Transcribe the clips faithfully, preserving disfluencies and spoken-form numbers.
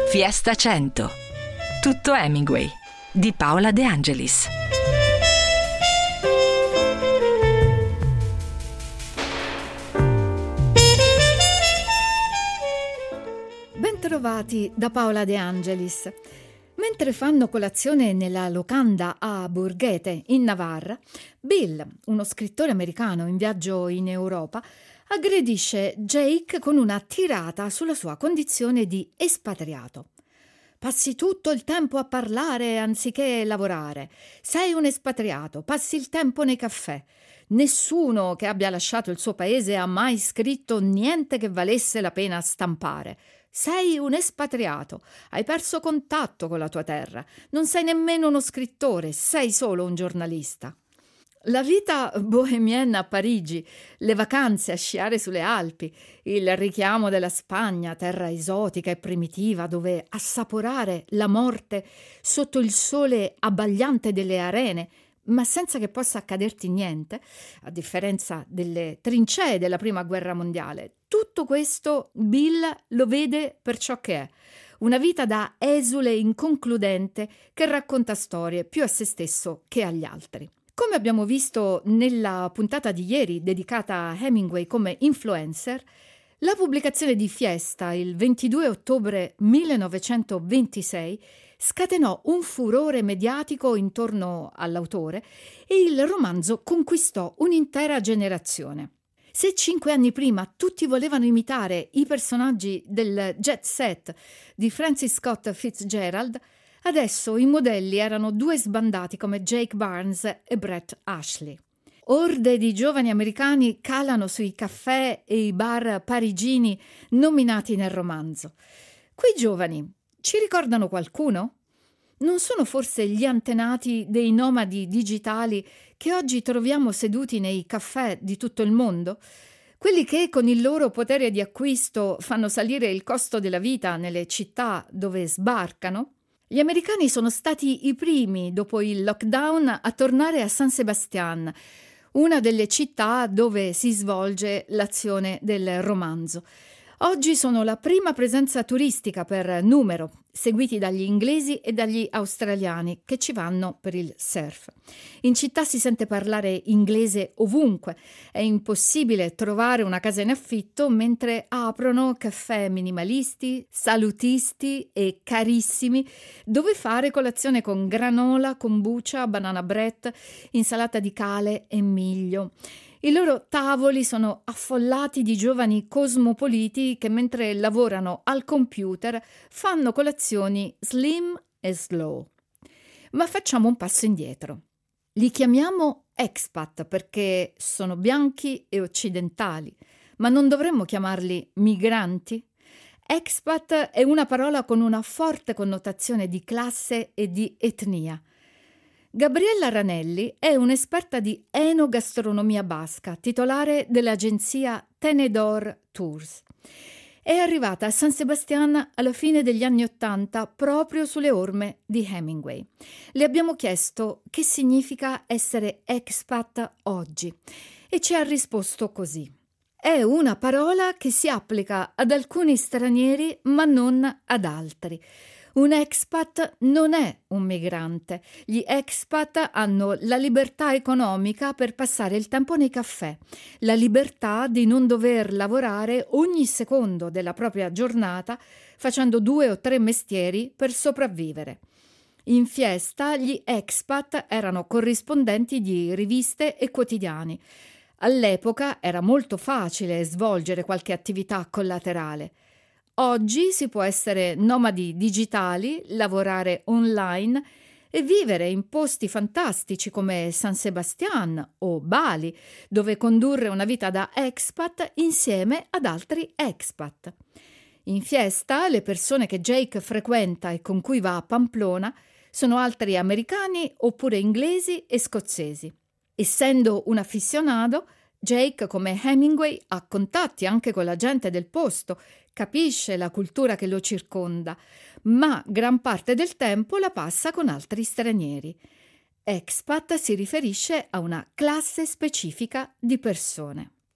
Fiesta cento. Tutto Hemingway di Paola De Angelis. Bentrovati da Paola De Angelis. Mentre fanno colazione nella locanda a Burghete, in Navarra, Bill, uno scrittore americano in viaggio in Europa, aggredisce Jake con una tirata sulla sua condizione di espatriato. Passi tutto il tempo a parlare anziché lavorare. Sei un espatriato, passi il tempo nei caffè. Nessuno che abbia lasciato il suo paese ha mai scritto niente che valesse la pena stampare. Sei un espatriato, hai perso contatto con la tua terra, non sei nemmeno uno scrittore, sei solo un giornalista. La vita bohemienne a Parigi, le vacanze a sciare sulle Alpi, il richiamo della Spagna, terra esotica e primitiva dove assaporare la morte sotto il sole abbagliante delle arene, ma senza che possa accaderti niente, a differenza delle trincee della Prima Guerra Mondiale. Tutto questo Bill lo vede per ciò che è, una vita da esule inconcludente che racconta storie più a se stesso che agli altri. Come abbiamo visto nella puntata di ieri dedicata a Hemingway come influencer, la pubblicazione di Fiesta il ventidue ottobre millenovecentoventisei scatenò un furore mediatico intorno all'autore e il romanzo conquistò un'intera generazione. Se cinque anni prima tutti volevano imitare i personaggi del jet set di Francis Scott Fitzgerald, adesso i modelli erano due sbandati come Jake Barnes e Brett Ashley. Orde di giovani americani calano sui caffè e i bar parigini nominati nel romanzo. Quei giovani ci ricordano qualcuno? Non sono forse gli antenati dei nomadi digitali che oggi troviamo seduti nei caffè di tutto il mondo? Quelli che con il loro potere di acquisto fanno salire il costo della vita nelle città dove sbarcano? Gli americani sono stati i primi, dopo il lockdown, a tornare a San Sebastián, una delle città dove si svolge l'azione del romanzo. Oggi sono la prima presenza turistica per numero, seguiti dagli inglesi e dagli australiani che ci vanno per il surf. In città si sente parlare inglese ovunque, è impossibile trovare una casa in affitto mentre aprono caffè minimalisti, salutisti e carissimi, dove fare colazione con granola, kombucha, banana bread, insalata di cale e miglio. I loro tavoli sono affollati di giovani cosmopoliti che mentre lavorano al computer fanno colazioni slim e slow. Ma facciamo un passo indietro. Li chiamiamo expat perché sono bianchi e occidentali, ma non dovremmo chiamarli migranti? Expat è una parola con una forte connotazione di classe e di etnia. Gabriella Ranelli è un'esperta di enogastronomia basca, titolare dell'agenzia Tenedor Tours. È arrivata a San Sebastián alla fine degli anni Ottanta proprio sulle orme di Hemingway. Le abbiamo chiesto che significa essere expat oggi e ci ha risposto così. È una parola che si applica ad alcuni stranieri ma non ad altri. Un expat non è un migrante. Gli expat hanno la libertà economica per passare il tempo nei caffè, la libertà di non dover lavorare ogni secondo della propria giornata facendo due o tre mestieri per sopravvivere. In Fiesta gli expat erano corrispondenti di riviste e quotidiani. All'epoca era molto facile svolgere qualche attività collaterale. Oggi si può essere nomadi digitali, lavorare online e vivere in posti fantastici come San Sebastián o Bali, dove condurre una vita da expat insieme ad altri expat. In Fiesta, le persone che Jake frequenta e con cui va a Pamplona sono altri americani oppure inglesi e scozzesi. Essendo un aficionado, Jake, come Hemingway, ha contatti anche con la gente del posto, capisce la cultura che lo circonda, ma gran parte del tempo la passa con altri stranieri. Expat si riferisce a una classe specifica di persone.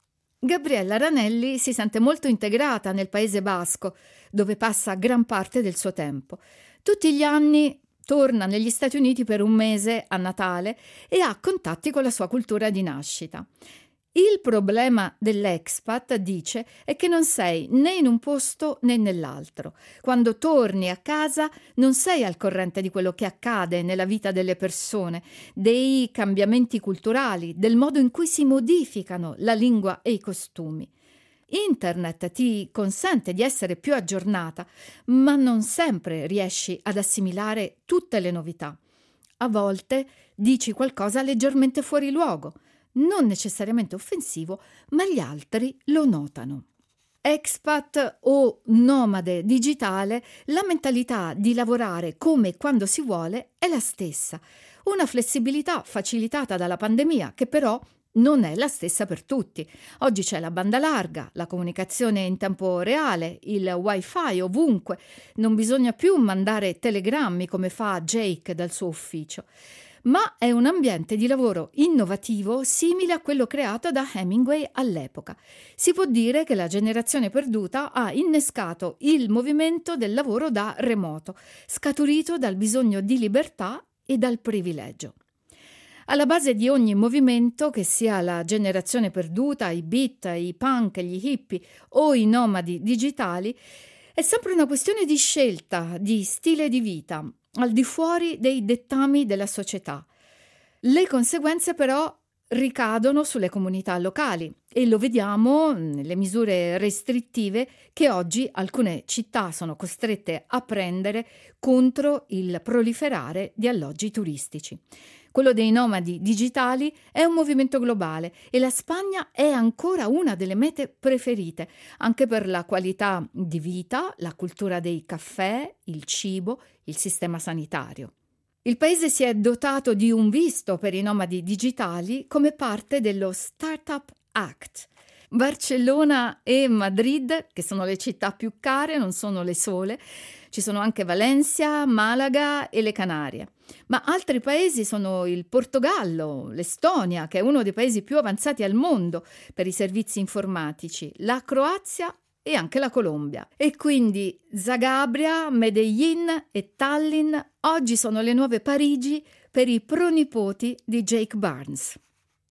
Gabriella Ranelli si sente molto integrata nel Paese Basco, dove passa gran parte del suo tempo. Tutti gli anni torna negli Stati Uniti per un mese a Natale e ha contatti con la sua cultura di nascita. Il problema dell'expat, dice, è che non sei né in un posto né nell'altro. Quando torni a casa non sei al corrente di quello che accade nella vita delle persone, dei cambiamenti culturali, del modo in cui si modificano la lingua e i costumi. Internet ti consente di essere più aggiornata, ma non sempre riesci ad assimilare tutte le novità. A volte dici qualcosa leggermente fuori luogo, non necessariamente offensivo, ma gli altri lo notano. Expat o nomade digitale, la mentalità di lavorare come e quando si vuole è la stessa. Una flessibilità facilitata dalla pandemia che però non è la stessa per tutti. Oggi c'è la banda larga, la comunicazione in tempo reale, il wifi ovunque. Non bisogna più mandare telegrammi come fa Jake dal suo ufficio. Ma è un ambiente di lavoro innovativo simile a quello creato da Hemingway all'epoca. Si può dire che la generazione perduta ha innescato il movimento del lavoro da remoto, scaturito dal bisogno di libertà e dal privilegio. Alla base di ogni movimento, che sia la generazione perduta, i beat, i punk, gli hippie o i nomadi digitali, è sempre una questione di scelta, di stile di vita, al di fuori dei dettami della società. Le conseguenze però ricadono sulle comunità locali e lo vediamo nelle misure restrittive che oggi alcune città sono costrette a prendere contro il proliferare di alloggi turistici. Quello dei nomadi digitali è un movimento globale e la Spagna è ancora una delle mete preferite, anche per la qualità di vita, la cultura dei caffè, il cibo, il sistema sanitario. Il paese si è dotato di un visto per i nomadi digitali come parte dello Startup Act. Barcellona e Madrid, che sono le città più care, non sono le sole, ci sono anche Valencia, Malaga e le Canarie. Ma altri paesi sono il Portogallo, l'Estonia, che è uno dei paesi più avanzati al mondo per i servizi informatici, la Croazia e anche la Colombia. E quindi Zagabria, Medellin e Tallinn oggi sono le nuove Parigi per i pronipoti di Jake Barnes.